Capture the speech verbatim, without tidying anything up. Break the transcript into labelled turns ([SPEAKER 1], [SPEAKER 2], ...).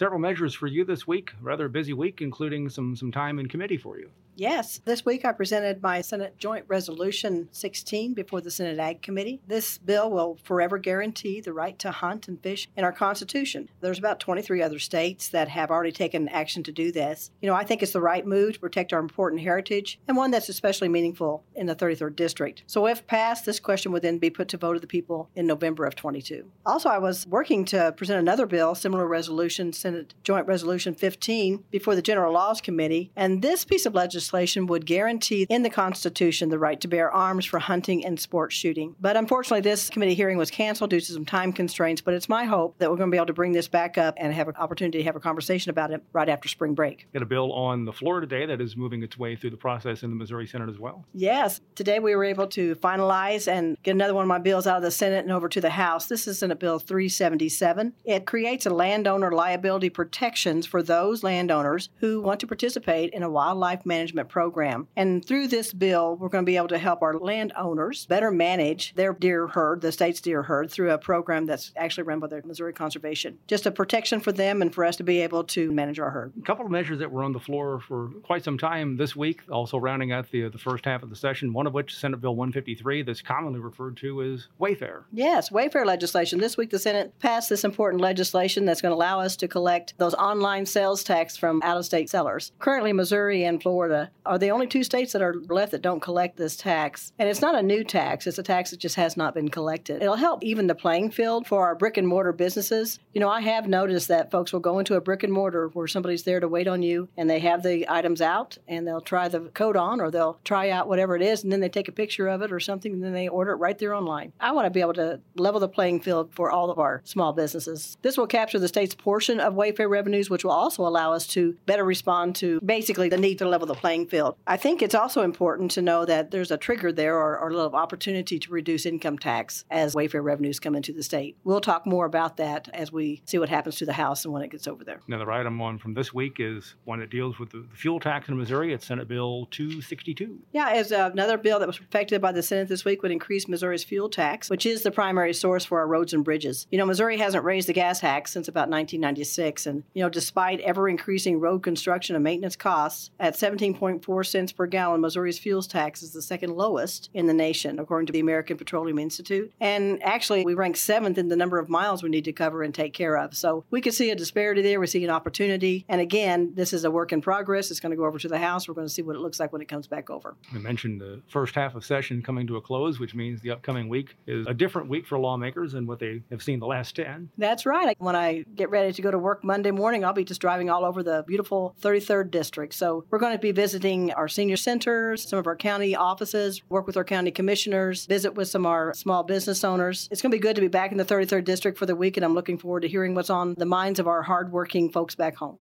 [SPEAKER 1] several measures for you this week. Rather busy week, including some, some time in committee for you.
[SPEAKER 2] Yes. This week I presented my Senate Joint Resolution sixteen before the Senate Ag Committee. This bill will forever guarantee the right to hunt and fish in our Constitution. There's about twenty-three other states that have already taken action to do this. You know, I think it's the right move to protect our important heritage and one that's especially meaningful in the thirty-third District. So if passed, this question would then be put to vote of the people in November of twenty-two. Also, I was working to present another bill, similar resolution, Senate Joint Resolution fifteen, before the General Laws Committee, and this piece of legislation legislation would guarantee in the Constitution the right to bear arms for hunting and sport shooting. But unfortunately, this committee hearing was canceled due to some time constraints, but it's my hope that we're going to be able to bring this back up and have an opportunity to have a conversation about it right after spring break.
[SPEAKER 1] Got a bill on the floor today that is moving its way through the process in the Missouri Senate as well.
[SPEAKER 2] Yes. Today we were able to finalize and get another one of my bills out of the Senate and over to the House. This is Senate Bill three seventy-seven. It creates a landowner liability protections for those landowners who want to participate in a wildlife management program. And through this bill, we're going to be able to help our landowners better manage their deer herd, the state's deer herd, through a program that's actually run by the Missouri Conservation. Just a protection for them and for us to be able to manage our herd.
[SPEAKER 1] A couple of measures that were on the floor for quite some time this week, also rounding out the, the first half of the session, one of which, Senate Bill one fifty-three, that's commonly referred to as Wayfair.
[SPEAKER 2] Yes, Wayfair legislation. This week, the Senate passed this important legislation that's going to allow us to collect those online sales tax from out-of-state sellers. Currently, Missouri and Florida are the only two states that are left that don't collect this tax. And it's not a new tax. It's a tax that just has not been collected. It'll help even the playing field for our brick and mortar businesses. You know, I have noticed that folks will go into a brick and mortar where somebody's there to wait on you and they have the items out and they'll try the code on or they'll try out whatever it is and then they take a picture of it or something and then they order it right there online. I want to be able to level the playing field for all of our small businesses. This will capture the state's portion of Wayfair revenues, which will also allow us to better respond to basically the need to level the playing field. I think it's also important to know that there's a trigger there or, or a little opportunity to reduce income tax as Wayfair revenues come into the state. We'll talk more about that as we see what happens to the House and when it gets over there.
[SPEAKER 1] Another item on from this week is one that deals with the fuel tax in Missouri. It's Senate Bill two sixty-two.
[SPEAKER 2] Yeah, as uh, another bill that was perfected by the Senate this week would increase Missouri's fuel tax, which is the primary source for our roads and bridges. You know, Missouri hasn't raised the gas tax since about nineteen ninety-six, and, you know, despite ever-increasing road construction and maintenance costs, at seventeen point four cents per gallon, Missouri's fuels tax is the second lowest in the nation, according to the American Petroleum Institute. And actually, we rank seventh in the number of miles we need to cover and take care of. So we can see a disparity there. We see an opportunity. And again, this is a work in progress. It's going to go over to the House. We're going to see what it looks like when it comes back over.
[SPEAKER 1] We mentioned the first half of session coming to a close, which means the upcoming week is a different week for lawmakers than what they have seen the last ten.
[SPEAKER 2] That's right. When I get ready to go to work Monday morning, I'll be just driving all over the beautiful thirty-third District. So we're going to be visiting our senior centers, some of our county offices, work with our county commissioners, visit with some of our small business owners. It's going to be good to be back in the thirty-third District for the week, and I'm looking forward to hearing what's on the minds of our hardworking folks back home.